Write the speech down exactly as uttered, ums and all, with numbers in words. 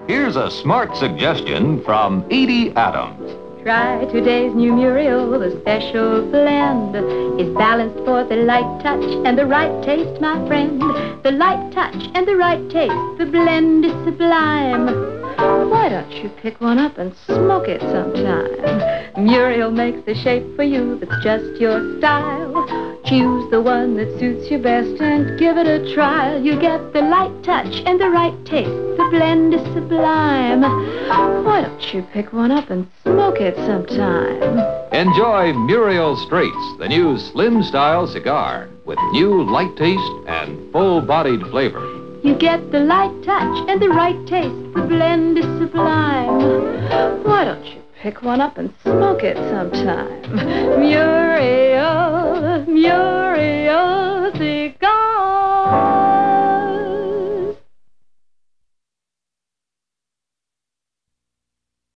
Here's a smart suggestion from Edie Adams. Try today's new Muriel, the special blend is balanced for the light touch and the right taste, my friend. The light touch and the right taste, the blend is sublime. Why don't you pick one up and smoke it sometime? Muriel makes the shape for you that's just your style. Choose the one that suits you best and give it a trial. You get the light touch and the right taste. The blend is sublime. Why don't you pick one up and smoke it sometime? Enjoy Muriel Straights, the new slim style cigar with new light taste and full-bodied flavor. You get the light touch and the right taste. The blend is sublime. Why don't you pick one up and smoke it sometime? Muriel, Muriel cigar.